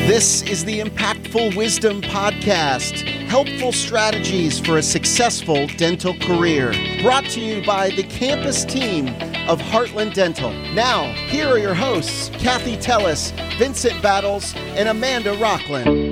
This is the Impactful Wisdom Podcast, helpful strategies for a successful dental career. Brought to you by the campus team of Heartland Dental. Now, here are your hosts, Kathy Tellis, Vincent Battles, and Amanda Rockland.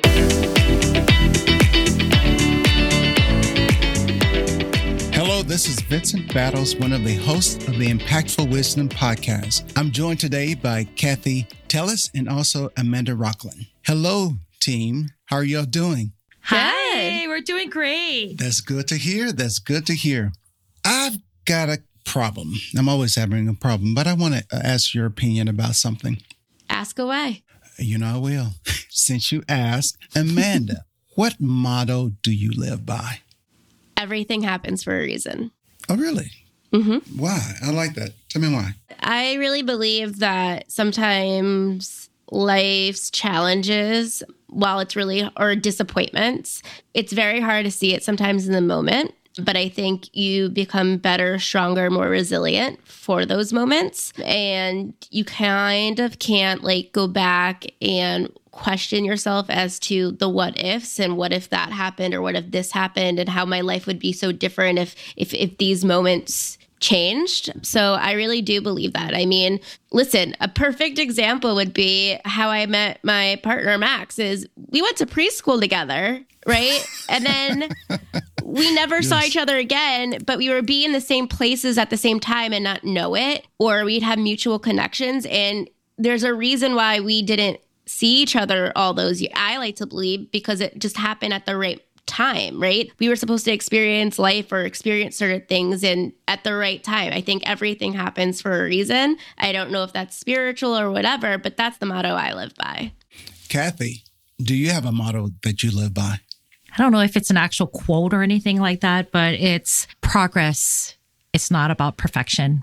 Hello, this is Vincent Battles, one of the hosts of the Impactful Wisdom Podcast. I'm joined today by Kathy Tellis and also Amanda Rockland. Hello, team. How are y'all doing? Hi, we're doing great. That's good to hear. That's good to hear. I've got a problem. I'm always having a problem, but I want to ask your opinion about something. Ask away. You know I will. Since you asked, Amanda, what motto do you live by? Everything happens for a reason. Oh, really? Mm-hmm. Why? I like that. Tell me why. I really believe that sometimes life's challenges, while it's really, or disappointments, it's very hard to see it sometimes in the moment. But I think you become better, stronger, more resilient for those moments. And you kind of can't go back and question yourself as to the what ifs and what if that happened or what if this happened and how my life would be so different if these moments changed. So I really do believe that. I mean, listen, a perfect example would be how I met my partner, Max, is we went to preschool together, right? And then we never saw each other again, but we would be in the same places at the same time and not know it, or we'd have mutual connections. And there's a reason why we didn't see each other all those years. I like to believe because it just happened at the right time, right? We were supposed to experience life or experience certain things and at the right time. I think everything happens for a reason. I don't know if that's spiritual or whatever, but that's the motto I live by. Kathy, do you have a motto that you live by? I don't know if it's an actual quote or anything like that, but it's progress. It's not about perfection.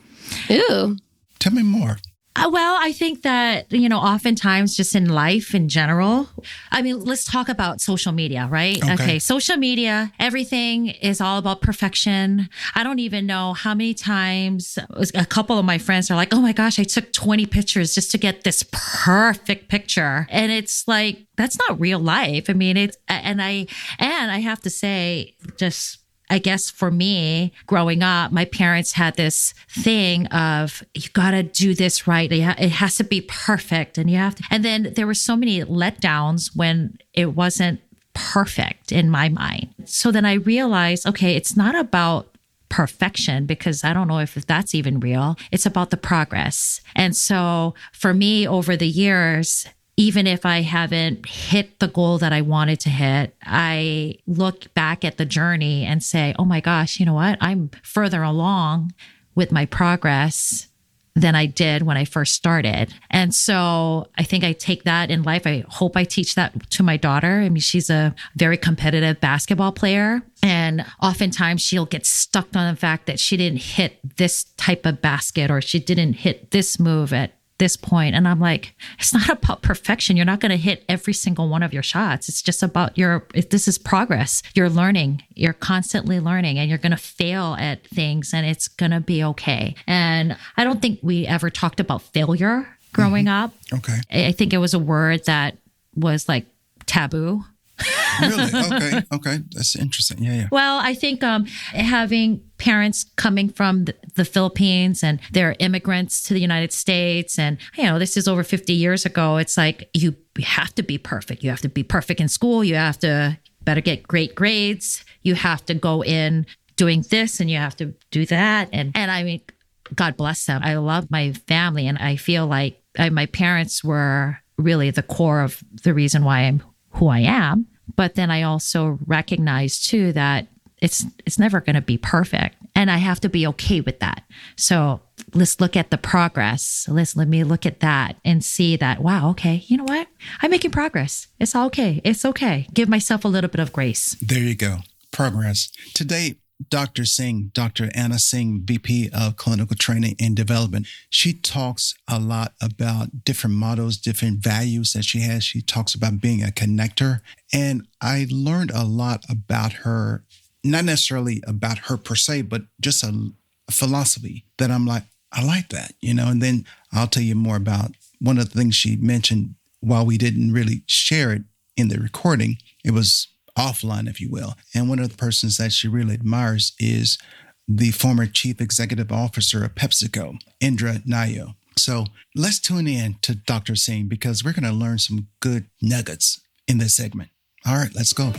Ooh. Tell me more. Well, I think that, oftentimes just in life in general, let's talk about social media, right? Okay. Social media, everything is all about perfection. I don't even know how many times a couple of my friends are like, oh my gosh, I took 20 pictures just to get this perfect picture. And it's like, that's not real life. I have to say, I guess for me, growing up, my parents had this thing of, you got to do this right. It has to be perfect. And then there were so many letdowns when it wasn't perfect in my mind. So then I realized, okay, it's not about perfection, because I don't know if that's even real. It's about the progress. And so for me, over the years, even if I haven't hit the goal that I wanted to hit, I look back at the journey and say, oh my gosh, you know what? I'm further along with my progress than I did when I first started. And so I think I take that in life. I hope I teach that to my daughter. She's a very competitive basketball player. And oftentimes she'll get stuck on the fact that she didn't hit this type of basket or she didn't hit this move at this point. And I'm like, it's not about perfection. You're not going to hit every single one of your shots. It's just about this is progress. You're learning. You're constantly learning, and you're going to fail at things, and it's going to be okay. And I don't think we ever talked about failure growing up. Okay. I think it was a word that was like taboo. Really? Okay. That's interesting. Yeah. Well, I think having parents coming from the Philippines and they're immigrants to the United States, and this is over 50 years ago. It's like you have to be perfect. You have to be perfect in school. You have to better get great grades. You have to go in doing this, and you have to do that. And God bless them. I love my family, and I feel like my parents were really the core of the reason why I'm who I am. But then I also recognize too that it's never going to be perfect, and I have to be okay with that. So let's look at the progress. Let me look at that and see that, wow, okay, you know what? I'm making progress. It's all okay. It's okay. Give myself a little bit of grace. There you go. Progress. Today, Dr. Anna Singh, VP of Clinical Training and Development, she talks a lot about different mottos, different values that she has. She talks about being a connector. And I learned a lot about her, not necessarily about her per se, but just a philosophy that I'm like, I like that, And then I'll tell you more about one of the things she mentioned while we didn't really share it in the recording, it was offline, if you will. And one of the persons that she really admires is the former chief executive officer of PepsiCo, Indra Nayo. So let's tune in to Dr. Singh because we're going to learn some good nuggets in this segment. All right, let's go.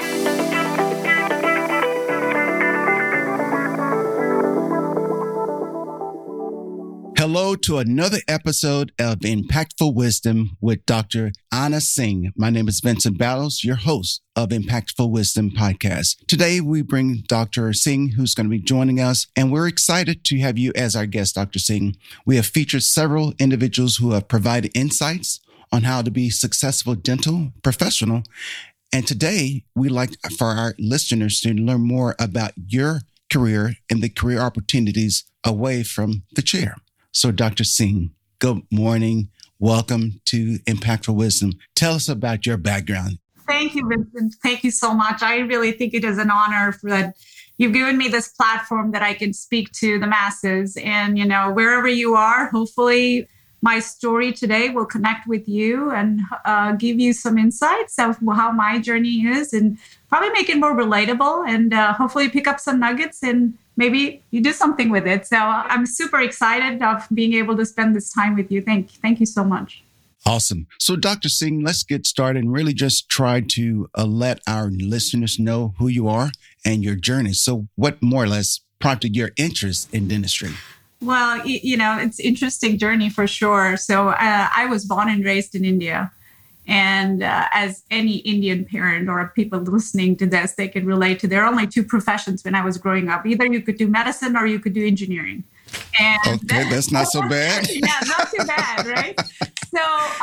Hello to another episode of Impactful Wisdom with Dr. Anna Singh. My name is Vincent Battles, your host of Impactful Wisdom Podcast. Today, we bring Dr. Singh, who's going to be joining us, and we're excited to have you as our guest, Dr. Singh. We have featured several individuals who have provided insights on how to be a successful dental professional. And today, we'd like for our listeners to learn more about your career and the career opportunities away from the chair. So, Dr. Singh, good morning. Welcome to Impactful Wisdom. Tell us about your background. Thank you, Vincent. Thank you so much. I really think it is an honor that you've given me this platform that I can speak to the masses. And, wherever you are, hopefully my story today will connect with you and give you some insights of how my journey is and probably make it more relatable and hopefully pick up some nuggets and maybe you do something with it. So I'm super excited of being able to spend this time with you. Thank you so much. Awesome. So Dr. Singh, let's get started and really just try to let our listeners know who you are and your journey. So what more or less prompted your interest in dentistry? Well, it's an interesting journey for sure. So I was born and raised in India. And as any Indian parent or people listening to this, they can relate to, there are only two professions when I was growing up. Either you could do medicine or you could do engineering. And okay, that's not so bad. Yeah, not too bad, right? So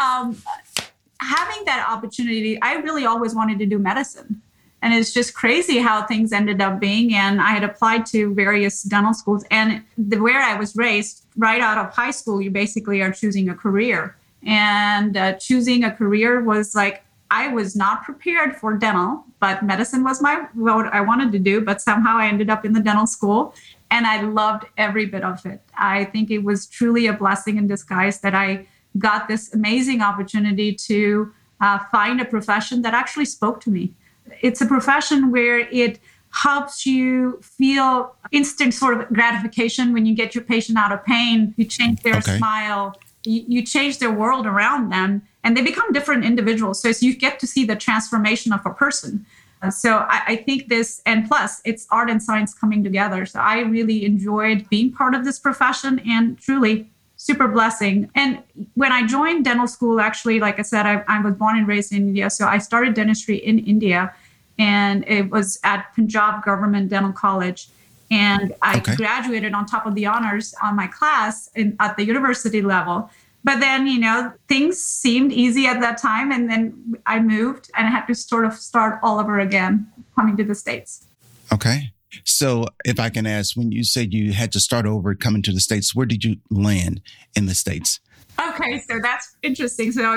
having that opportunity, I really always wanted to do medicine. And it's just crazy how things ended up being. And I had applied to various dental schools. And where I was raised, right out of high school, you basically are choosing a career. And choosing a career was like, I was not prepared for dental, but medicine was what I wanted to do. But somehow I ended up in the dental school and I loved every bit of it. I think it was truly a blessing in disguise that I got this amazing opportunity to find a profession that actually spoke to me. It's a profession where it helps you feel instant sort of gratification when you get your patient out of pain, you change their smile. You change their world around them and they become different individuals. So you get to see the transformation of a person. So I think this, and plus it's art and science coming together. So I really enjoyed being part of this profession and truly super blessing. And when I joined dental school, actually, like I said, I was born and raised in India. So I started dentistry in India and it was at Punjab Government Dental College. And I graduated on top of the honors on my class at the university level. But then, things seemed easy at that time. And then I moved and I had to sort of start all over again, coming to the States. Okay. So if I can ask, when you said you had to start over coming to the States, where did you land in the States? Okay. So that's interesting. So,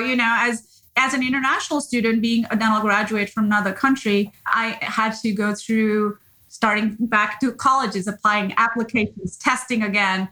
as an international student, being a dental graduate from another country, I had to go through starting back to colleges, applying applications, testing again.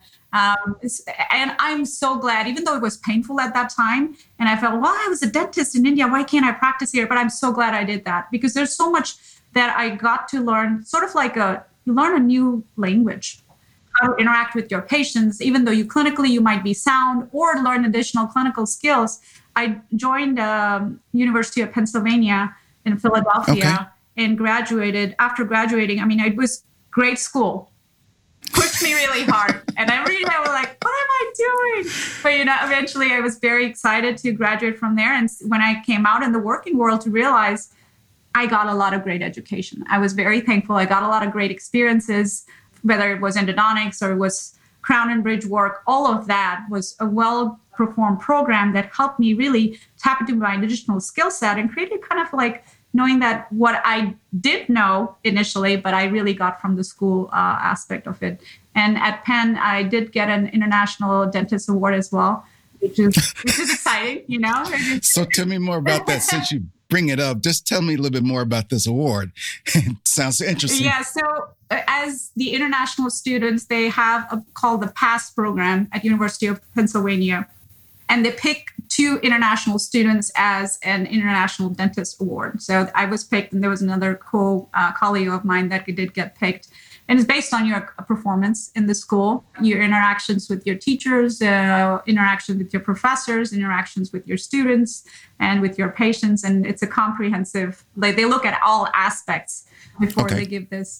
And I'm so glad, even though it was painful at that time, and I felt, well, I was a dentist in India, why can't I practice here? But I'm so glad I did that because there's so much that I got to learn, sort of like you learn a new language, how to interact with your patients, even though you might be sound or learn additional clinical skills. I joined University of Pennsylvania in Philadelphia. And graduated. After graduating, it was great school. Pushed me really hard. And I really was like, what am I doing? But, eventually I was very excited to graduate from there. And when I came out in the working world to realize I got a lot of great education. I was very thankful. I got a lot of great experiences, whether it was endodontics or it was crown and bridge work. All of that was a well-performed program that helped me really tap into my additional skill set and created kind of like knowing that what I did know initially, but I really got from the school aspect of it. And at Penn, I did get an International Dentist Award as well, which is exciting, So tell me more about that. Since you bring it up, just tell me a little bit more about this award. It sounds interesting. Yeah, so as the international students, they have called the PASS program at University of Pennsylvania. And they pick 2 international students as an International Dentist Award. So I was picked, and there was another colleague of mine that did get picked. And it's based on your performance in the school, your interactions with your teachers, interactions with your professors, interactions with your students and with your patients. And it's a comprehensive, they look at all aspects before they give this.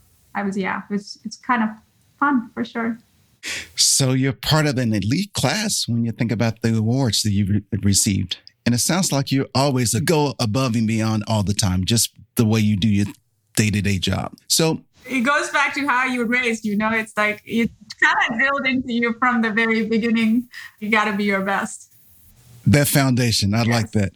It's kind of fun for sure. So you're part of an elite class when you think about the awards that you've received. And it sounds like you always go above and beyond all the time, just the way you do your day-to-day job. So it goes back to how you were raised, it's like it's kind of drilled into you from the very beginning. You got to be your best. That foundation, I like that.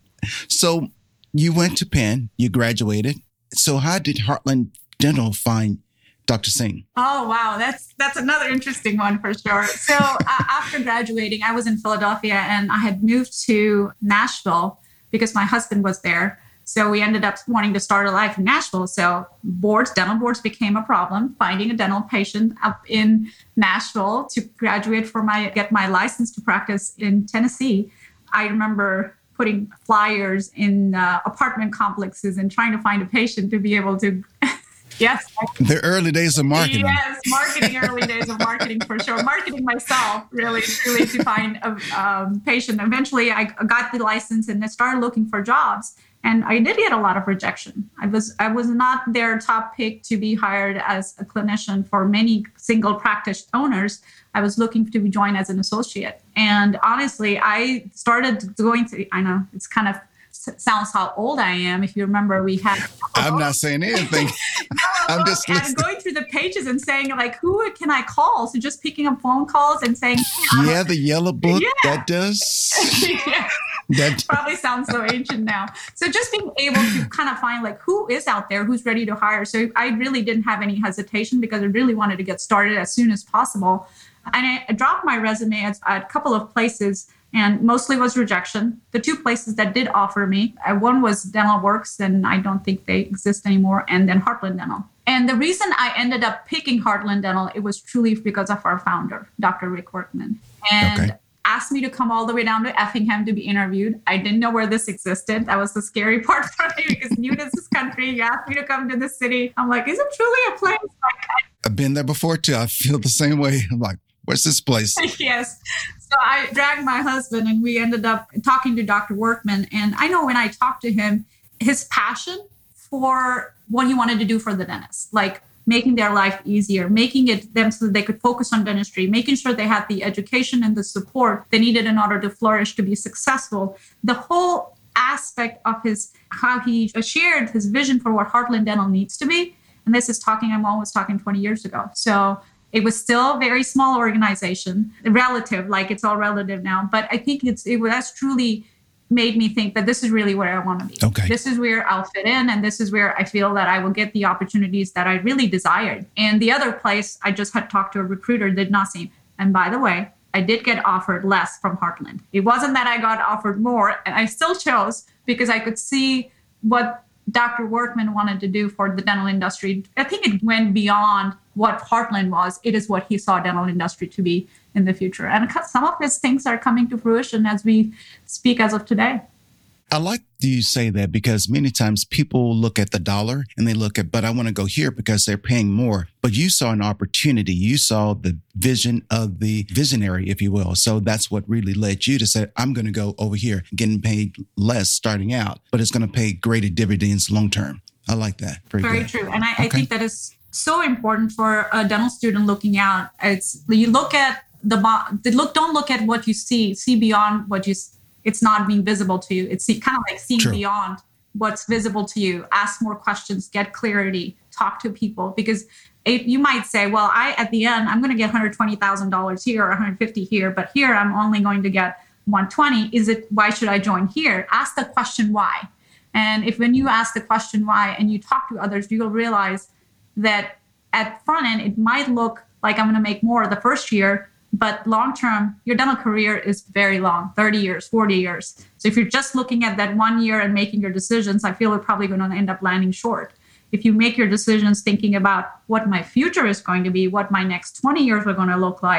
So you went to Penn, you graduated. So how did Heartland Dental find Dr. Singh? Oh, wow. That's another interesting one for sure. So after graduating, I was in Philadelphia and I had moved to Nashville because my husband was there. So we ended up wanting to start a life in Nashville. So dental boards became a problem. Finding a dental patient up in Nashville to graduate get my license to practice in Tennessee. I remember putting flyers in apartment complexes and trying to find a patient to be able to. Yes. The early days of marketing. Yes, early days of marketing for sure. Marketing myself, really, truly to find a patient. Eventually, I got the license and I started looking for jobs. And I did get a lot of rejection. I was not their top pick to be hired as a clinician for many single practice owners. I was looking to join as an associate. And honestly, I started I know it's kind of sounds how old I am. If you remember, we had. I'm not saying anything. I'm just listening. Going through the pages and saying, like, who can I call? So just picking up phone calls and saying, yeah, the yellow book, that does. Yeah. That probably sounds so ancient now. So just being able to kind of find like who is out there, who's ready to hire. So I really didn't have any hesitation because I really wanted to get started as soon as possible. And I dropped my resume at a couple of places and mostly was rejection. The 2 places that did offer me, one was Dental Works, and I don't think they exist anymore, and then Heartland Dental. And the reason I ended up picking Heartland Dental, it was truly because of our founder, Dr. Rick Workman. And asked me to come all the way down to Effingham to be interviewed. I didn't know where this existed. That was the scary part for me because new to this country. You asked me to come to the city. I'm like, is it truly a place? I've been there before too. I feel the same way. I'm like, where's this place? Yes. So I dragged my husband and we ended up talking to Dr. Workman. And I know when I talked to him, his passion for what he wanted to do for the dentist, like making their life easier, making it them so that they could focus on dentistry, making sure they had the education and the support they needed in order to flourish, to be successful. The whole aspect of how he shared his vision for what Heartland Dental needs to be. And this is I'm always talking 20 years ago. So it was still a very small organization, it's all relative now. But I think that's truly made me think that this is really where I want to be. Okay. This is where I'll fit in. And this is where I feel that I will get the opportunities that I really desired. And the other place, I just had talked to a recruiter, did not seem. And by the way, I did get offered less from Heartland. It wasn't that I got offered more. And I still chose because I could see what Dr. Workman wanted to do for the dental industry. I think it went beyond what Heartland was. It is what he saw dental industry to be in the future. And some of these things are coming to fruition as we speak as of today. I like you say that because many times people look at the dollar and they look at, but I want to go here because they're paying more. But you saw an opportunity. You saw the vision of the visionary, if you will. So that's what really led you to say, I'm going to go over here, getting paid less starting out, but it's going to pay greater dividends long term. I like that. Very true. And I think that is so important for a dental student looking out. You look at don't look at what you see beyond what you see. It's not being visible to you. It's kind of like seeing beyond what's visible to you. Ask more questions, get clarity, talk to people. Because you might say, well, at the end, I'm going to get $120,000 here or $150 here, but here I'm only going to get $120. Why should I join here? Ask the question why. And when you ask the question why and you talk to others, you'll realize that at front end, it might look like I'm going to make more the first year, but long-term, your dental career is very long, 30 years, 40 years. So if you're just looking at that 1 year and making your decisions, I feel you're probably going to end up landing short. If you make your decisions thinking about what my future is going to be, what my next 20 years are going to look like,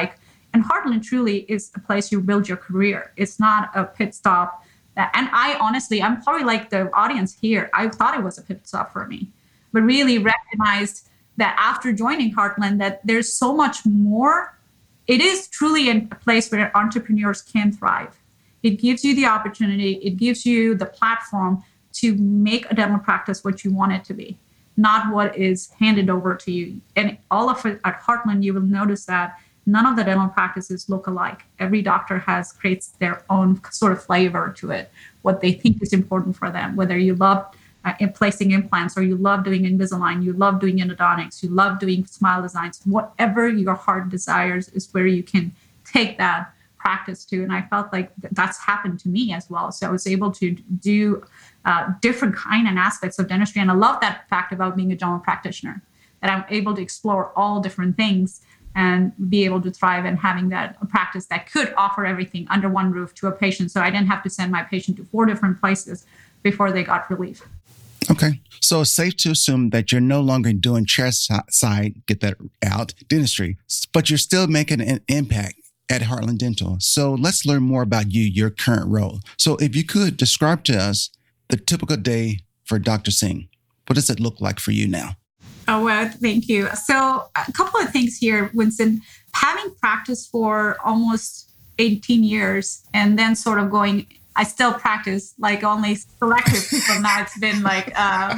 And Heartland truly is a place you build your career. It's not a pit stop. And I honestly, I'm probably like the audience here. I thought it was a pit stop for me, but really recognized that after joining Heartland, that there's so much more. It is truly a place where entrepreneurs can thrive. It gives you the opportunity. It gives you the platform to make a dental practice what you want it to be, not what is handed over to you. And all of it at Heartland, you will notice that none of the dental practices look alike. Every doctor creates their own sort of flavor to it, what they think is important for them, whether you love placing implants or you love doing Invisalign, you love doing endodontics, you love doing smile designs, whatever your heart desires is where you can take that practice to. And I felt like that's happened to me as well. So I was able to do different kind and aspects of dentistry. And I love that fact about being a general practitioner, that I'm able to explore all different things and be able to thrive and having that a practice that could offer everything under one roof to a patient. So I didn't have to send my patient to 4 different places before they got relief. Okay. So it's safe to assume that you're no longer doing chairside, get that out, dentistry, but you're still making an impact at Heartland Dental. So let's learn more about you, your current role. So if you could describe to us the typical day for Dr. Singh, what does it look like for you now? Oh, well, thank you. So a couple of things here, Winston. Having practiced for almost 18 years and then sort of going, I still practice like only selective people now. It's been like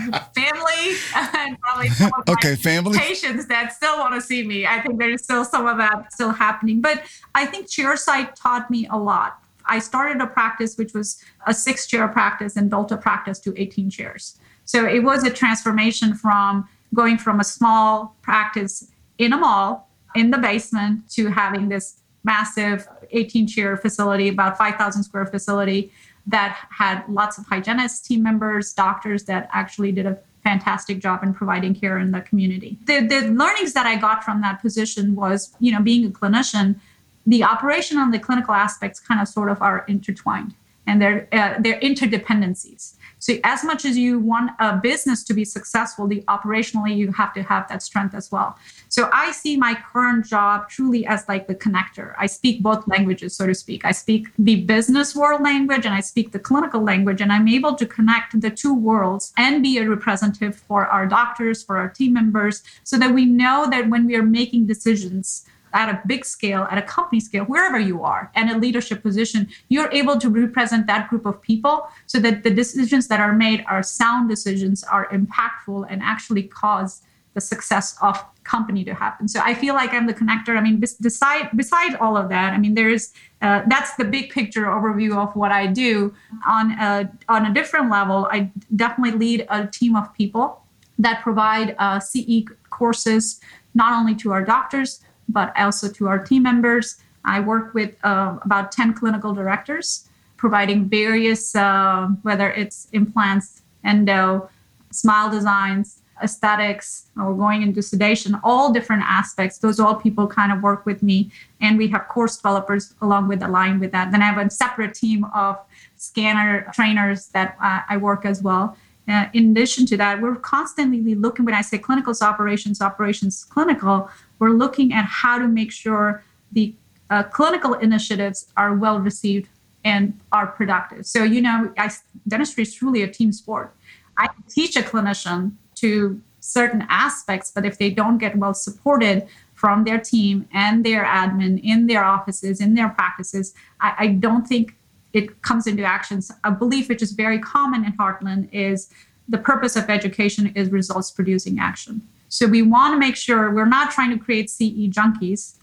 family and probably some of my family patients that still want to see me. I think there's still some of that still happening. But I think chairside taught me a lot. I started a practice which was a 6-chair practice and built a practice to 18 chairs. So it was a transformation from going from a small practice in a mall in the basement to having this massive 18-chair facility, about 5,000 square facility that had lots of hygienists, team members, doctors that actually did a fantastic job in providing care in the community. The learnings that I got from that position was, being a clinician, the operational and the clinical aspects kind of sort of are intertwined and they're interdependencies. So as much as you want a business to be successful, operationally, you have to have that strength as well. So I see my current job truly as like the connector. I speak both languages, so to speak. I speak the business world language and I speak the clinical language, and I'm able to connect the two worlds and be a representative for our doctors, for our team members, so that we know that when we are making decisions at a big scale, at a company scale, wherever you are, and a leadership position, you're able to represent that group of people so that the decisions that are made are sound decisions, are impactful, and actually cause the success of company to happen. So I feel like I'm the connector. I mean, beside all of that, I mean, that's the big picture overview of what I do. On a different level, I definitely lead a team of people that provide CE courses, not only to our doctors, but also to our team members. I work with about 10 clinical directors, providing various, whether it's implants, endo, smile designs, aesthetics, or going into sedation, all different aspects. Those all people kind of work with me. And we have course developers along with aligned with that. Then I have a separate team of scanner trainers that I work as well. In addition to that, we're constantly looking, when I say clinical operations clinical, we're looking at how to make sure the clinical initiatives are well received and are productive. So, dentistry is truly a team sport. I teach a clinician to certain aspects, but if they don't get well supported from their team and their admin in their offices, in their practices, I don't think it comes into actions. A belief which is very common in Heartland is the purpose of education is results producing action. So we want to make sure we're not trying to create CE junkies.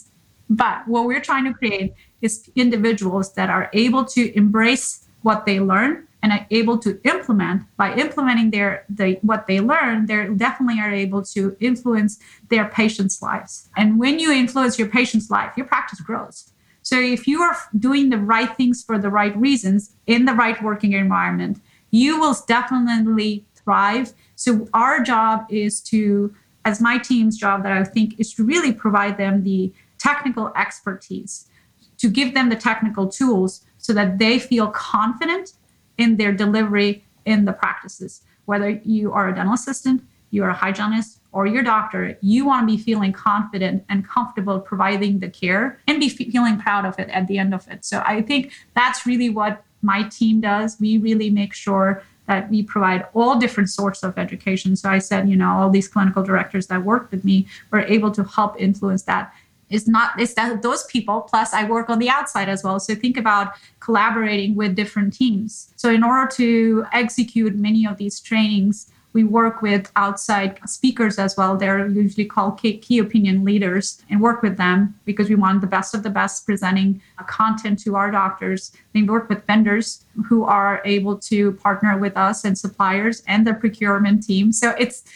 But what we're trying to create is individuals that are able to embrace what they learn and are able to implement. By implementing what they learn, they definitely are able to influence their patients' lives. And when you influence your patient's life, your practice grows. So if you are doing the right things for the right reasons in the right working environment, you will definitely thrive. So our job is to, as my team's job that I think is to really provide them the technical expertise, to give them the technical tools so that they feel confident in their delivery in the practices. Whether you are a dental assistant, you're a hygienist, or your doctor, you want to be feeling confident and comfortable providing the care and be feeling proud of it at the end of it. So I think that's really what my team does. We really make sure that we provide all different sorts of education. So I said, all these clinical directors that work with me were able to help influence that. It's that those people, plus I work on the outside as well. So think about collaborating with different teams. So in order to execute many of these trainings, we work with outside speakers as well. They're usually called key opinion leaders, and work with them because we want the best of the best presenting content to our doctors. We work with vendors who are able to partner with us and suppliers and the procurement team. So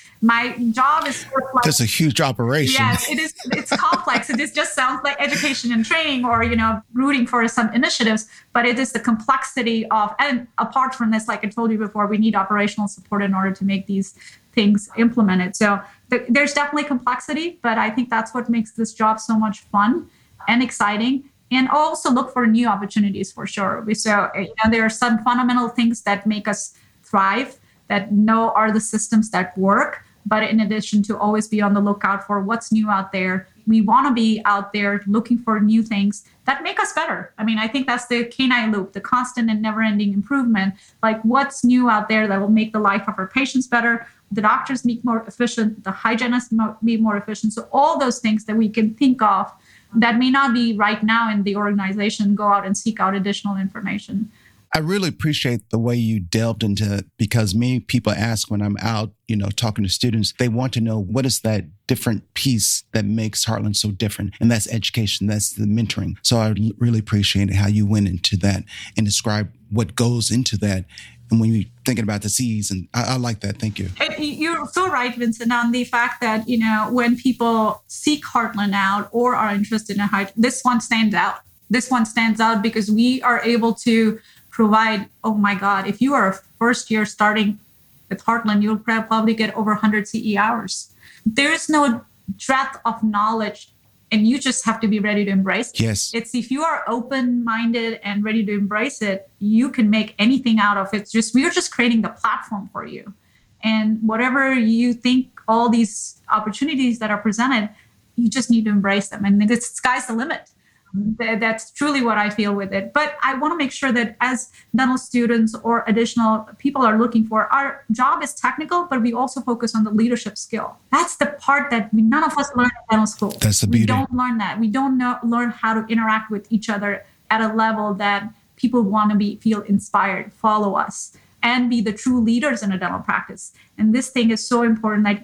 my job is sort of like, that's a huge operation. Yes, it is. It's complex. It just sounds like education and training or, rooting for some initiatives, but it is the complexity of, and apart from this, like I told you before, we need operational support in order to make these things implemented. So there's definitely complexity, but I think that's what makes this job so much fun and exciting. And also look for new opportunities for sure. So, there are some fundamental things that make us thrive, that are the systems that work. But in addition to always be on the lookout for what's new out there, we want to be out there looking for new things that make us better. I mean, I think that's the canine loop, the constant and never-ending improvement. Like what's new out there that will make the life of our patients better, the doctors be more efficient, the hygienists be more efficient. So all those things that we can think of that may not be right now in the organization, go out and seek out additional information. I really appreciate the way you delved into it, because many people ask when I'm out, talking to students, they want to know what is that different piece that makes Heartland so different. And that's education. That's the mentoring. So I really appreciate how you went into that and described what goes into that. And when you're thinking about the C's, and I like that. Thank you. You're so right, Vincent, on the fact that, when people seek Heartland out or are interested in this one stands out. This one stands out because we are able to provide, oh my God, if you are a first year starting with Heartland, you'll probably get over 100 CE hours. There is no breadth of knowledge, and you just have to be ready to embrace it. Yes. It's if you are open-minded and ready to embrace it, you can make anything out of it. We're just creating the platform for you. And whatever you think, all these opportunities that are presented, you just need to embrace them. And the sky's the limit. That's truly what I feel with it. But I want to make sure that as dental students or additional people are looking for, our job is technical, but we also focus on the leadership skill. That's the part that none of us learn in dental school. That's the beauty. We don't learn that. We don't learn how to interact with each other at a level that people want to feel inspired, follow us, and be the true leaders in a dental practice. And this thing is so important that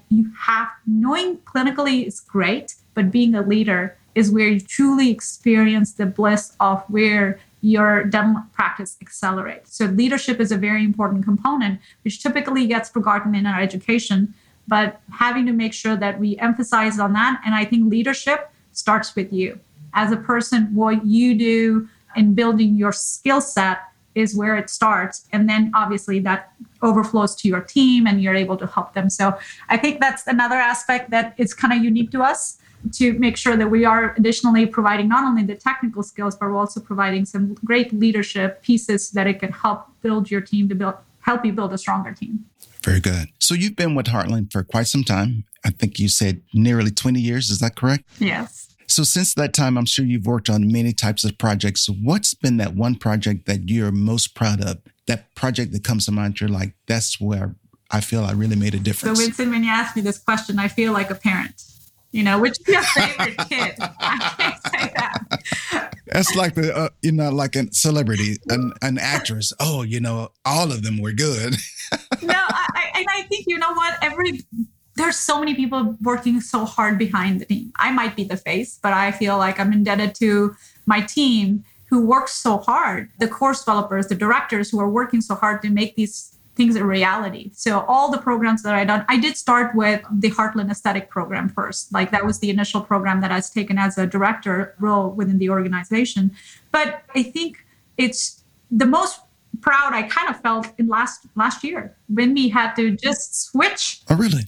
knowing clinically is great, but being a leader is where you truly experience the bliss of where your dental practice accelerates. So leadership is a very important component, which typically gets forgotten in our education, but having to make sure that we emphasize on that. And I think leadership starts with you. As a person, what you do in building your skill set is where it starts. And then obviously that overflows to your team and you're able to help them. So I think that's another aspect that is kind of unique to us, to make sure that we are additionally providing not only the technical skills, but we're also providing some great leadership pieces that it can help build your team help you build a stronger team. Very good. So you've been with Heartland for quite some time. I think you said nearly 20 years. Is that correct? Yes. So since that time, I'm sure you've worked on many types of projects. So what's been that one project that you're most proud of? That project that comes to mind, you're like, that's where I feel I really made a difference. So Vincent, when you ask me this question, I feel like a parent. Which is your favorite kid? I can't say that. That's like like a celebrity, an actress. Oh, all of them were good. No, I think, what? There's so many people working so hard behind the team. I might be the face, but I feel like I'm indebted to my team who works so hard, the course developers, the directors who are working so hard to make these things a reality. So all the programs that I did start with the Heartland Aesthetic program first. Like that was the initial program that I was taken as a director role within the organization. But I think it's the most proud I kind of felt in last year when we had to just switch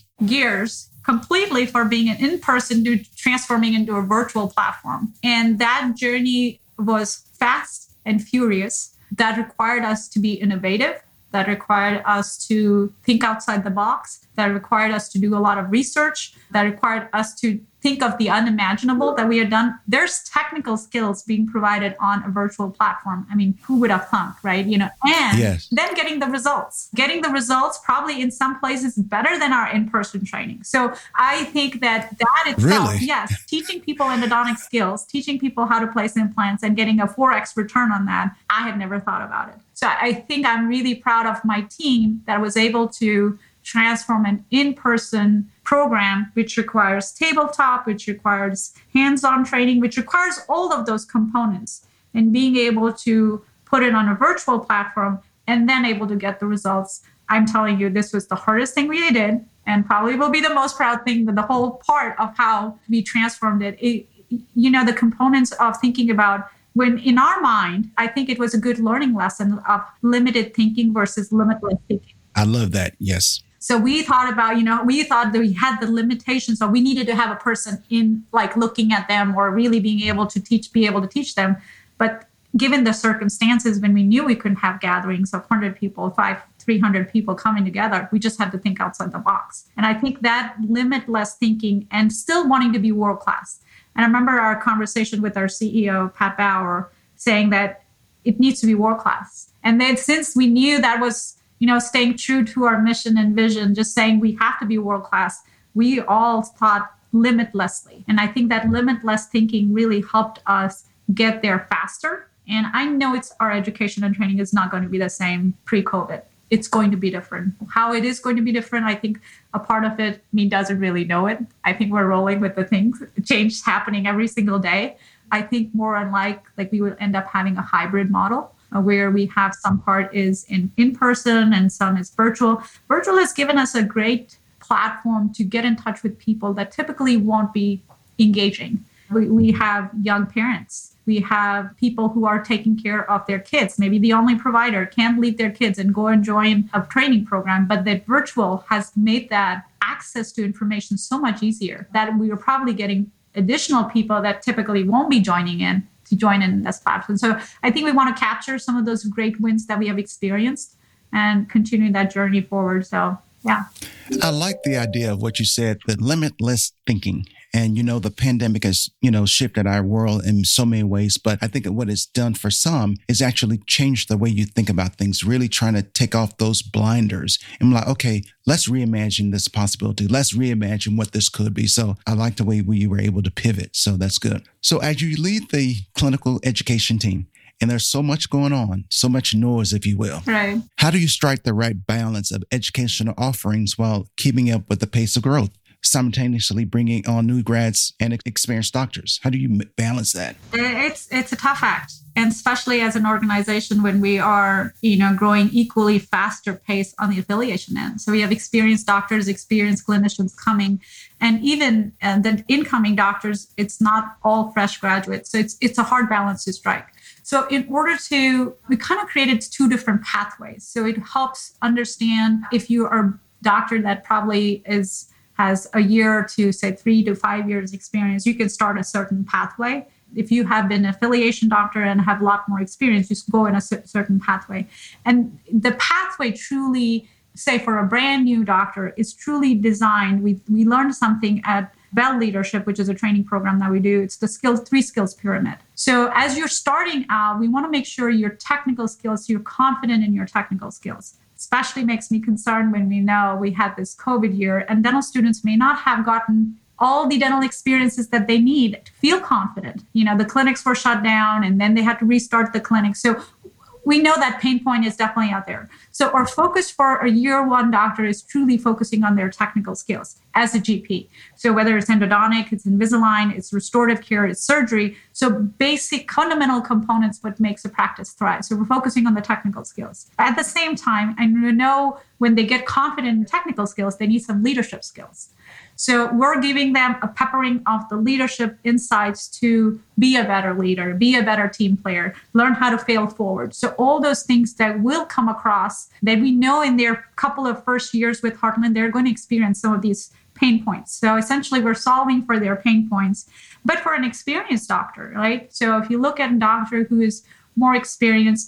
gears completely for being an in-person to transforming into a virtual platform. And that journey was fast and furious. That required us to be innovative, that required us to think outside the box, that required us to do a lot of research, that required us to think of the unimaginable that we had done. There's technical skills being provided on a virtual platform. I mean, who would have thunk, right? And then getting the results. Getting the results probably in some places better than our in-person training. So I think that itself, yes, teaching people endodontic skills, teaching people how to place implants and getting a 4x return on that, I had never thought about it. So I think I'm really proud of my team that was able to transform an in-person program, which requires tabletop, which requires hands-on training, which requires all of those components, and being able to put it on a virtual platform and then able to get the results. I'm telling you, this was the hardest thing we did, and probably will be the most proud thing, the whole part of how we transformed it. The components of thinking about when in our mind, I think it was a good learning lesson of limited thinking versus limitless thinking. I love that. Yes. So we thought about, we thought that we had the limitations, so we needed to have a person in, like, looking at them or really being able to teach them. But given the circumstances, when we knew we couldn't have gatherings of 100 people, 300 people coming together, we just had to think outside the box. And I think that limitless thinking and still wanting to be world class. And I remember our conversation with our CEO, Pat Bauer, saying that it needs to be world class. And then since we knew that was, staying true to our mission and vision, just saying we have to be world class, we all thought limitlessly. And I think that limitless thinking really helped us get there faster. And I know our education and training is not going to be the same pre-COVID. It's going to be different. How it is going to be different, I think a part of it, me doesn't really know it. I think we're rolling with the things. Change happening every single day. I think more unlike, we would end up having a hybrid model where we have some part is in person and some is virtual. Virtual has given us a great platform to get in touch with people that typically won't be engaging. We have young parents. We have people who are taking care of their kids. Maybe the only provider can't leave their kids and go and join a training program, but that virtual has made that access to information so much easier that we are probably getting additional people that typically won't be joining in to join in this platform. So I think we want to capture some of those great wins that we have experienced and continue that journey forward. So, yeah. I like the idea of what you said, the limitless thinking. And, the pandemic has, shifted our world in so many ways. But I think what it's done for some is actually changed the way you think about things, really trying to take off those blinders and be like, okay, let's reimagine this possibility. Let's reimagine what this could be. So I like the way you were able to pivot. So that's good. So as you lead the clinical education team, and there's so much going on, so much noise, if you will. Right. How do you strike the right balance of educational offerings while keeping up with the pace of growth, simultaneously bringing on new grads and experienced doctors? How do you balance that? It's a tough act, and especially as an organization when we are, growing equally faster pace on the affiliation end. So we have experienced doctors, experienced clinicians coming, and even the incoming doctors. It's not all fresh graduates, so it's a hard balance to strike. So in order we kind of created two different pathways. So it helps understand if you are a doctor that probably has a year to, say, 3 to 5 years experience, you can start a certain pathway. If you have been an affiliation doctor and have a lot more experience, just go in a certain pathway. And the pathway truly, say for a brand new doctor, is truly designed. We learned something at Bell Leadership, which is a training program that we do. It's the 3 skills pyramid. So as you're starting out, we want to make sure your technical skills, you're confident in your technical skills. Especially makes me concerned when we know we had this COVID year and dental students may not have gotten all the dental experiences that they need to feel confident. The clinics were shut down and then they had to restart the clinic. So we know that pain point is definitely out there. So our focus for a year one doctor is truly focusing on their technical skills as a GP. So whether it's endodontic, it's Invisalign, it's restorative care, it's surgery. So basic fundamental components, what makes a practice thrive. So we're focusing on the technical skills. At the same time, and we know when they get confident in technical skills, they need some leadership skills. So we're giving them a peppering of the leadership insights to be a better leader, be a better team player, learn how to fail forward. So all those things that will come across that we know in their couple of first years with Heartland, they're going to experience some of these pain points. So essentially we're solving for their pain points, but for an experienced doctor, right? So if you look at a doctor who is more experienced,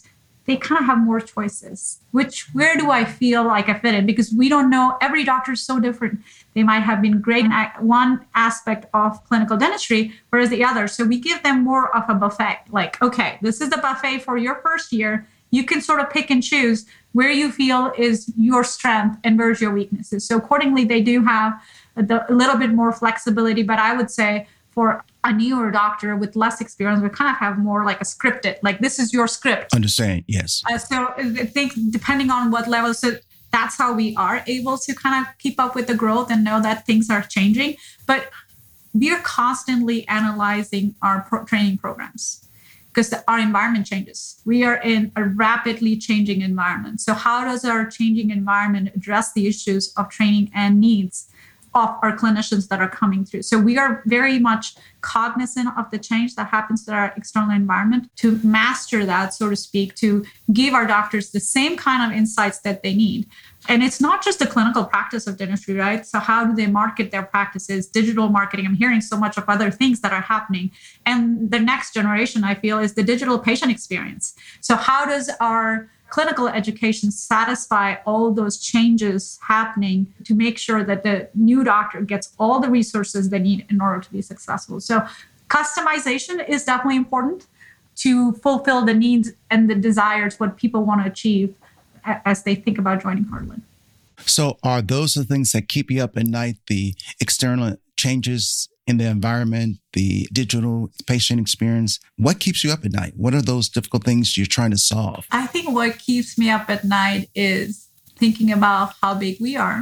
they kind of have more choices. Where do I feel like I fit in? Because we don't know, every doctor is so different. They might have been great at one aspect of clinical dentistry, whereas the other. So we give them more of a buffet. Like, okay, this is the buffet for your first year. You can sort of pick and choose where you feel is your strength and where's your weaknesses. So accordingly, they do have a little bit more flexibility. But I would say for a newer doctor with less experience, we kind of have more like a scripted, like this is your script. Understand, yes. So I think depending on what level, so that's how we are able to kind of keep up with the growth and know that things are changing. But we are constantly analyzing our training programs because our environment changes. We are in a rapidly changing environment. So how does our changing environment address the issues of training and needs of our clinicians that are coming through? So we are very much cognizant of the change that happens to our external environment to master that, so to speak, to give our doctors the same kind of insights that they need. And it's not just the clinical practice of dentistry, right? So how do they market their practices, digital marketing? I'm hearing so much of other things that are happening. And the next generation, I feel, is the digital patient experience. So how does our clinical education satisfy all those changes happening to make sure that the new doctor gets all the resources they need in order to be successful? So customization is definitely important to fulfill the needs and the desires, what people want to achieve as they think about joining Heartland. So are those the things that keep you up at night, the external changes in the environment, the digital patient experience? What keeps you up at night? What are those difficult things you're trying to solve? I think what keeps me up at night is thinking about how big we are.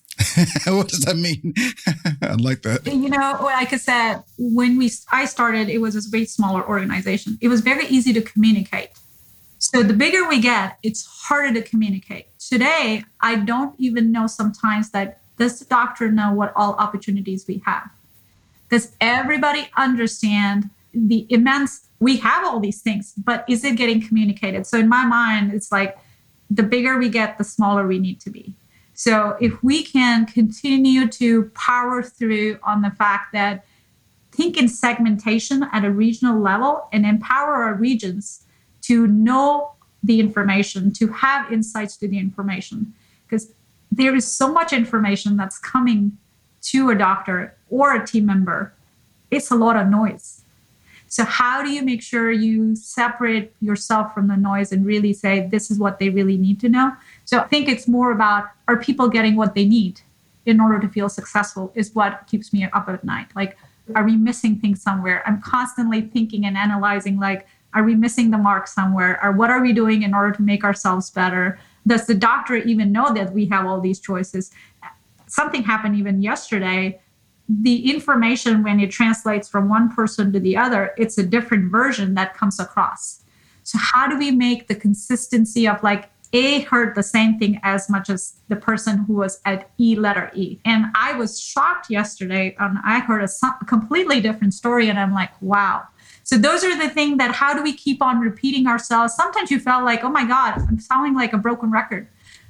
What does that mean? I like that. You know, like I said, when I started, it was a very smaller organization. It was very easy to communicate. So the bigger we get, it's harder to communicate. Today, I don't even know sometimes that does the doctor know what all opportunities we have? Does everybody understand the immense, we have all these things, but is it getting communicated? So in my mind, it's like the bigger we get, the smaller we need to be. So if we can continue to power through on the fact that think in segmentation at a regional level and empower our regions to know the information, to have insights to the information, because there is so much information that's coming to a doctor or a team member. It's a lot of noise. So how do you make sure you separate yourself from the noise and really say, this is what they really need to know? So I think it's more about, are people getting what they need in order to feel successful is what keeps me up at night. Like, are we missing things somewhere? I'm constantly thinking and analyzing, like, are we missing the mark somewhere? Or what are we doing in order to make ourselves better? Does the doctor even know that we have all these choices? Something happened even yesterday. The information, when it translates from one person to the other, it's a different version that comes across. So how do we make the consistency of like A heard the same thing as much as the person who was at letter E? And I was shocked yesterday and I heard a completely different story and I'm like, wow. So those are the things that how do we keep on repeating ourselves? Sometimes you felt like, oh my God, I'm sounding like a broken record.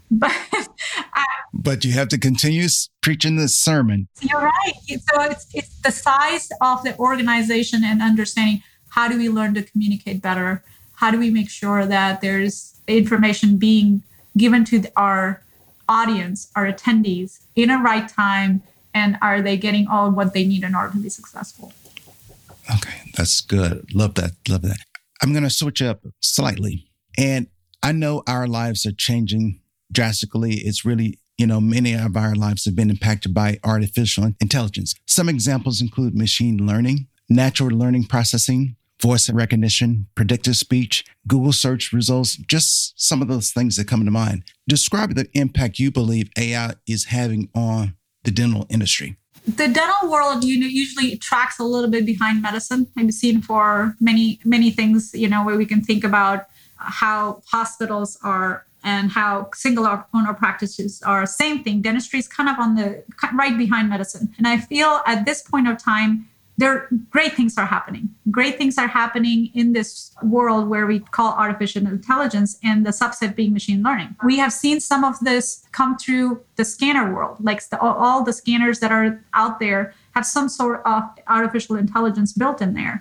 But you have to continue preaching the sermon. You're right. So it's the size of the organization and understanding how do we learn to communicate better? How do we make sure that there's information being given to our audience, our attendees in a right time, and are they getting all what they need in order to be successful? Okay, that's good. Love that. Love that. I'm going to switch up slightly. And I know our lives are changing drastically. It's really, many of our lives have been impacted by artificial intelligence. Some examples include machine learning, natural learning processing, voice recognition, predictive speech, Google search results, just some of those things that come to mind. Describe the impact you believe AI is having on the dental industry. The dental world, usually tracks a little bit behind medicine. I've seen for many, many things, where we can think about how hospitals are and how single owner practices are. Same thing. Dentistry is kind of right behind medicine. And I feel at this point of time, great things are happening. Great things are happening in this world where we call artificial intelligence and the subset being machine learning. We have seen some of this come through the scanner world, like all the scanners that are out there have some sort of artificial intelligence built in there.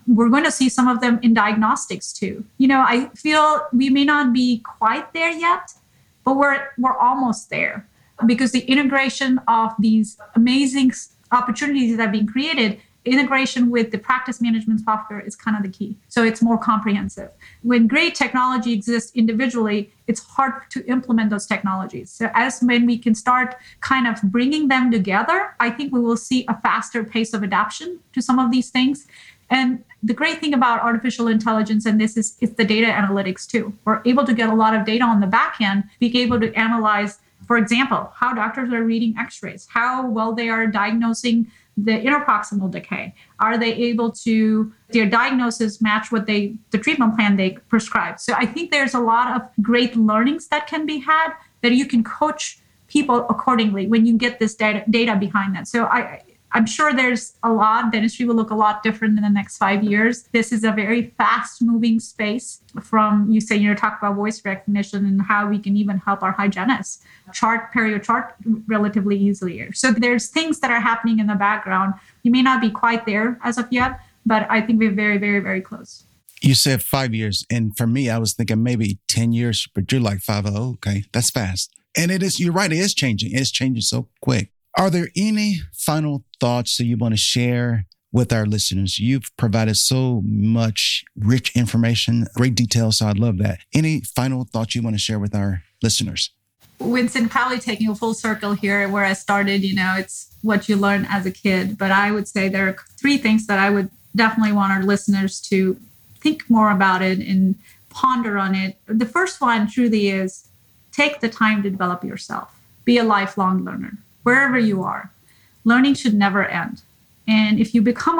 We're going to see some of them in diagnostics too. I feel we may not be quite there yet, but we're almost there, because the integration of these amazing opportunities that are being created, integration with the practice management software is kind of the key. So it's more comprehensive. When great technology exists individually, it's hard to implement those technologies. So when we can start kind of bringing them together, I think we will see a faster pace of adoption to some of these things. And the great thing about artificial intelligence, and this is it's the data analytics too. We're able to get a lot of data on the back end, being able to analyze, for example, how doctors are reading x-rays, how well they are diagnosing the interproximal decay. Are they able to, their diagnosis match what the treatment plan they prescribe? So I think there's a lot of great learnings that can be had that you can coach people accordingly when you get this data behind that. So I'm sure there's a lot. Dentistry will look a lot different in the next 5 years. This is a very fast-moving space. From talk about voice recognition and how we can even help our hygienists perio chart relatively easily. So there's things that are happening in the background. You may not be quite there as of yet, but I think we're very, very, very close. You said 5 years, and for me, I was thinking maybe 10 years, but you're like 5. Okay, that's fast. And it is. You're right. It is changing. It's changing so quick. Are there any final thoughts that you want to share with our listeners? You've provided so much rich information, great details, so I love that. Any final thoughts you want to share with our listeners? Winston, probably taking a full circle here where I started, it's what you learn as a kid. But I would say there are 3 things that I would definitely want our listeners to think more about it and ponder on it. The first one truly is take the time to develop yourself. Be a lifelong learner. Wherever you are, learning should never end. And if you become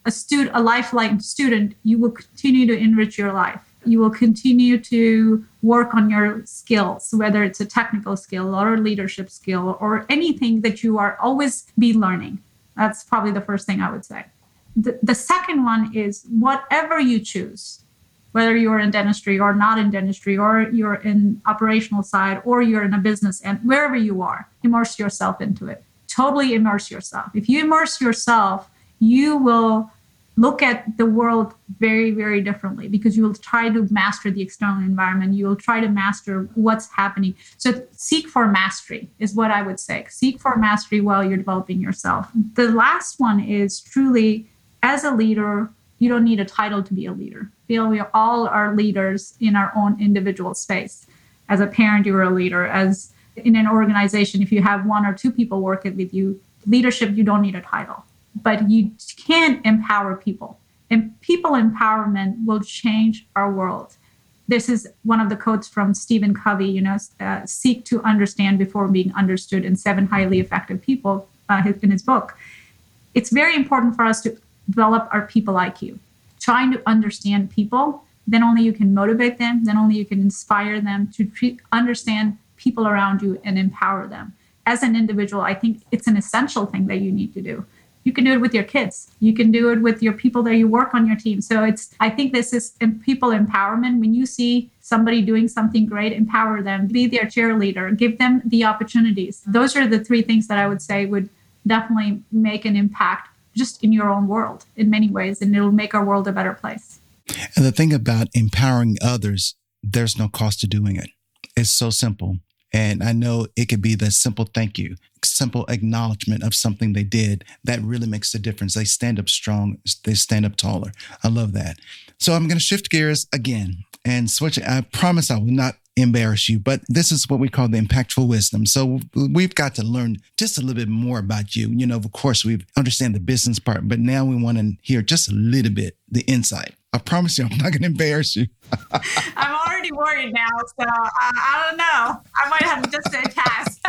a lifelong student, you will continue to enrich your life. You will continue to work on your skills, whether it's a technical skill or a leadership skill or anything that you are always be learning. That's probably the first thing I would say. The second one is whatever you choose, whether you're in dentistry or not in dentistry, or you're in operational side, or you're in a business, and wherever you are, immerse yourself into it. Totally immerse yourself. If you immerse yourself, you will look at the world very, very differently, because you will try to master the external environment. You will try to master what's happening. So seek for mastery is what I would say. Seek for mastery while you're developing yourself. The last one is truly, as a leader, you don't need a title to be a leader. We all are leaders in our own individual space. As a parent, you're a leader. As in an organization, if you have 1 or 2 people working with you, leadership, you don't need a title. But you can empower people. And people empowerment will change our world. This is one of the quotes from Stephen Covey, seek to understand before being understood, in 7 Highly Effective People in his book. It's very important for us to develop our people IQ. Trying to understand people, then only you can motivate them, then only you can inspire them to understand people around you and empower them. As an individual, I think it's an essential thing that you need to do. You can do it with your kids. You can do it with your people that you work on your team. So I think this is people empowerment. When you see somebody doing something great, empower them, be their cheerleader, give them the opportunities. Those are the 3 things that I would say would definitely make an impact just in your own world in many ways, and it'll make our world a better place. And the thing about empowering others, there's no cost to doing it. It's so simple. And I know it could be the simple thank you, simple acknowledgement of something they did that really makes a difference. They stand up strong. They stand up taller. I love that. So I'm going to shift gears again and switch. I promise I will not embarrass you, but this is what we call the impactful wisdom. So we've got to learn just a little bit more about you. Of course, we understand the business part, but now we want to hear just a little bit, the insight. I promise you, I'm not going to embarrass you. I'm already worried now, so I don't know. I might have just a task.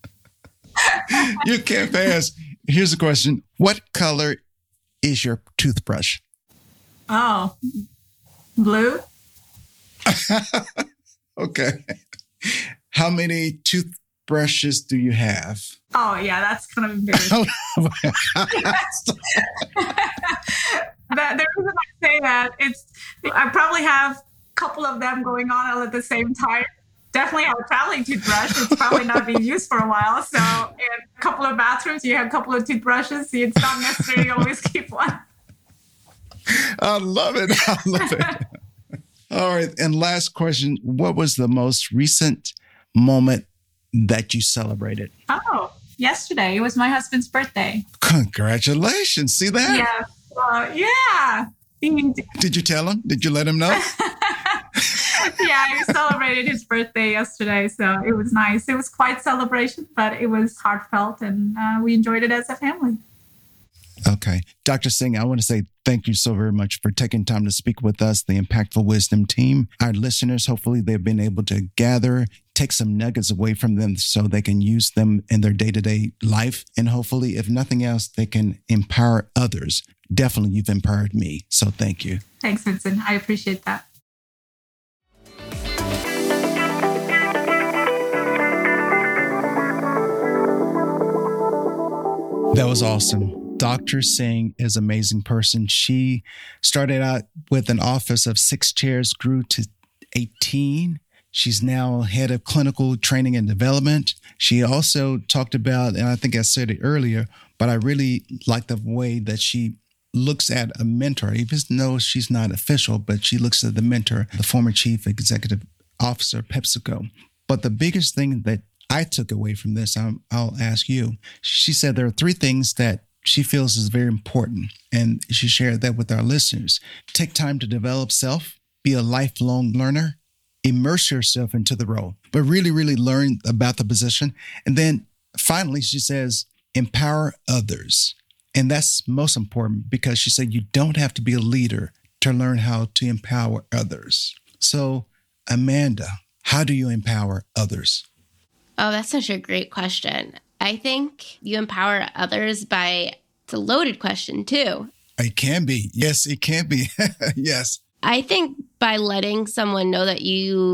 You can't pass. Here's the question. What color is your toothbrush? Oh, blue. Okay. How many toothbrushes do you have? Oh, yeah, that's kind of embarrassing. The reason I say that, I probably have a couple of them going on all at the same time. Definitely have a traveling toothbrush. It's probably not being used for a while. So in a couple of bathrooms, you have a couple of toothbrushes. So it's not necessary to always keep one. I love it. I love it. All right. And last question. What was the most recent moment that you celebrated? Oh, yesterday. It was my husband's birthday. Congratulations. See that? Yeah. Did you tell him? Did you let him know? Yeah, I celebrated his birthday yesterday, so it was nice. It was quite a celebration, but it was heartfelt, and we enjoyed it as a family. Okay. Dr. Singh, I want to say thank you so very much for taking time to speak with us, the Impactful Wisdom team. Our listeners, hopefully they've been able to gather, take some nuggets away from them so they can use them in their day-to-day life. And hopefully, if nothing else, they can empower others. Definitely, you've empowered me. So thank you. Thanks, Vincent. I appreciate that. That was awesome. Dr. Singh is an amazing person. She started out with an office of 6 chairs, grew to 18. She's now head of clinical training and development. She also talked about, and I think I said it earlier, but I really like the way that she looks at a mentor, even though she's not official, but she looks at the mentor, the former chief executive officer, PepsiCo. But the biggest thing that I took away from this, I'll ask you. She said there are 3 things that she feels is very important, and she shared that with our listeners. Take time to develop self, be a lifelong learner, immerse yourself into the role, but really, really learn about the position. And then finally, she says, empower others. And that's most important because she said you don't have to be a leader to learn how to empower others. So, Amanda, how do you empower others? Oh, that's such a great question. I think you empower others by, it's a loaded question too. It can be. Yes, it can be. Yes. I think by letting someone know that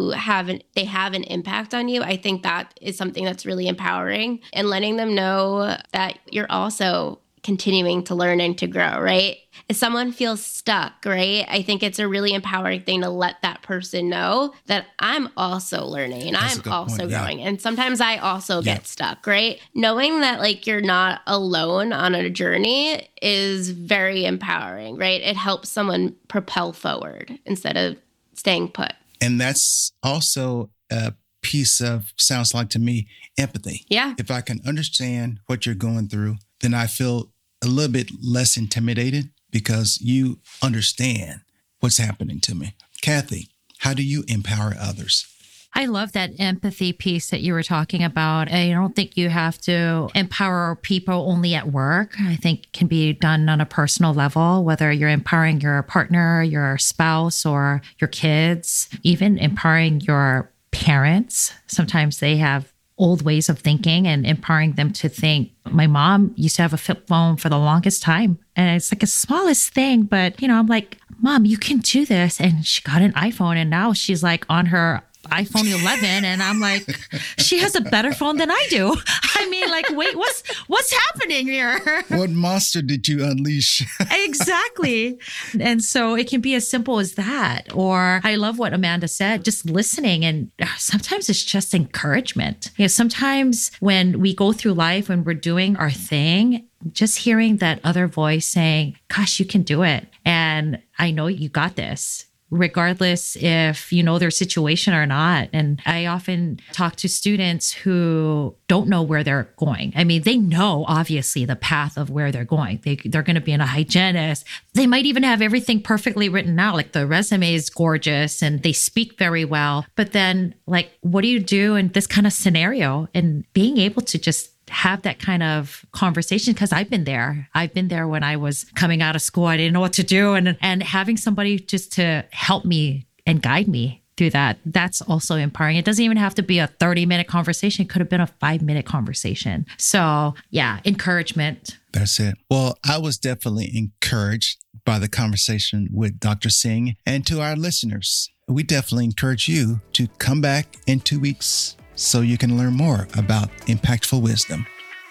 they have an impact on you, I think that is something that's really empowering, and letting them know that you're also continuing to learn and to grow, right? If someone feels stuck, right? I think it's a really empowering thing to let that person know that I'm also learning and I'm also growing. Yeah. And sometimes I also get stuck, right? Knowing that like you're not alone on a journey is very empowering, right? It helps someone propel forward instead of staying put. And that's also a piece of, sounds like to me, empathy. Yeah. If I can understand what you're going through, then I feel a little bit less intimidated because you understand what's happening to me. Kathy, how do you empower others? I love that empathy piece that you were talking about. I don't think you have to empower people only at work. I think it can be done on a personal level, whether you're empowering your partner, your spouse, or your kids, even empowering your parents. Sometimes they have old ways of thinking, and empowering them to think. My mom used to have a flip phone for the longest time, and it's like the smallest thing, but I'm like, Mom, you can do this. And she got an iPhone, and now she's like on her iPhone 11, and I'm like, she has a better phone than I do. I mean, like, wait, what's happening here? What monster did you unleash? Exactly. And so it can be as simple as that. Or I love what Amanda said, just listening. And sometimes it's just encouragement. Sometimes when we go through life, when we're doing our thing, just hearing that other voice saying, gosh, you can do it. And I know you got this, regardless if you know their situation or not. And I often talk to students who don't know where they're going. I mean, they know obviously the path of where they're going. They're going to be in a hygienist. They might even have everything perfectly written out. Like the resume is gorgeous and they speak very well. But then like, what do you do in this kind of scenario? And being able to just have that kind of conversation, because I've been there. I've been there when I was coming out of school. I didn't know what to do. And having somebody just to help me and guide me through that, that's also empowering. It doesn't even have to be a 30-minute conversation. It could have been a 5-minute conversation. So yeah, encouragement. That's it. Well, I was definitely encouraged by the conversation with Dr. Singh. And to our listeners, we definitely encourage you to come back in 2 weeks so you can learn more about impactful wisdom.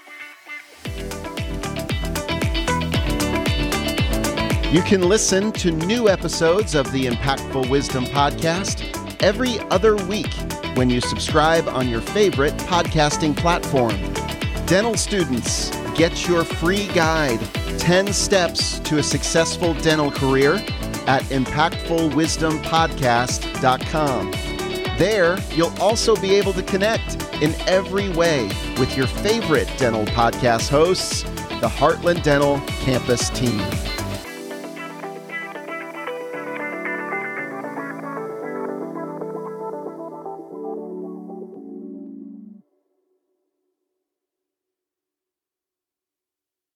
You can listen to new episodes of the Impactful Wisdom podcast every other week when you subscribe on your favorite podcasting platform. Dental students, Get your free guide, 10 Steps to a Successful Dental Career, at impactfulwisdompodcast.com. There, you'll also be able to connect in every way with your favorite dental podcast hosts, the Heartland Dental Campus team.